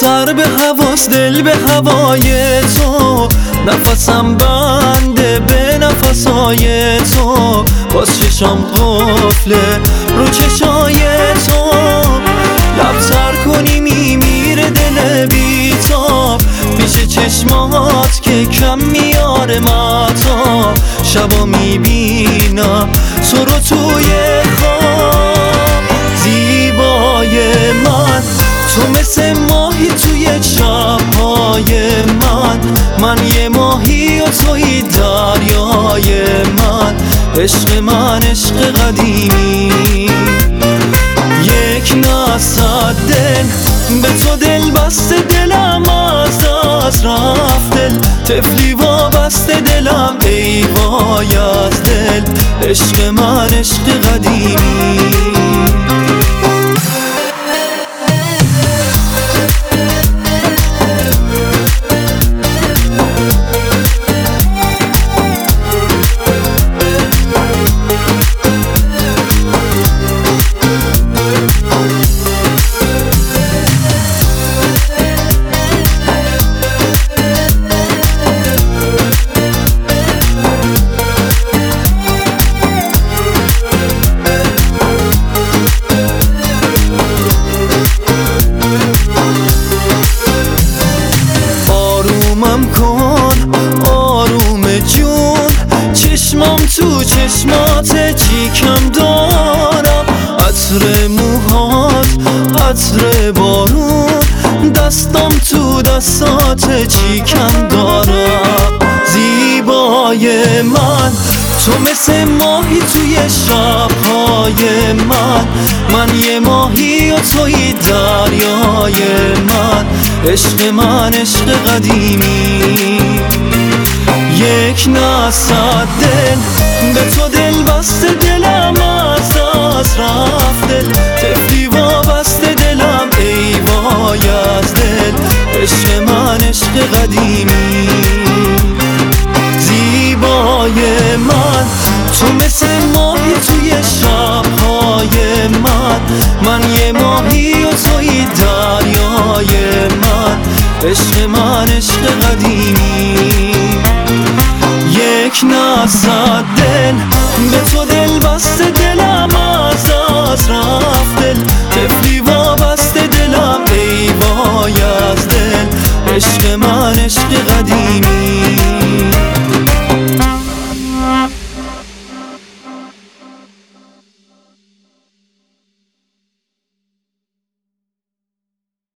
سر به هواست دل به هوای تو، نفسم بنده به نفسای تو، باز چشام قفله رو چشای تو، لب تر کنی میمیره دل بی تو، پیش چشمات که کم میاره متا، شبا میبینم تو رو توی خواب. زیبای من تو مثل ماهی توی شبهای من یه ماهی و توی دریای من، عشق من عشق قدیمی، یک نصد دل به تو دل بسته، دلم از دست رفت دل، طفلی وابسته دلم ای وای از دل، عشق من عشق قدیمی. تو چشمات چی کم دارم، عطر موهات عطر بارون، دستم تو دستات چی کم دارم. زیبای من تو مثل ماهی توی شبهای من یه ماهی و توی دریای من، عشق من عشق قدیمی، یک نصد دل به تو دل بسته، دلم از دست رفت دل، طفلی وابسته دلم ای وای از دل، عشق من عشق قدیمی. زیبای من تو مثل ماهی توی شبهای من یه ماهی و توی دریای من، عشق من عشق قدیمی، یک نصد دل به تو دل بسته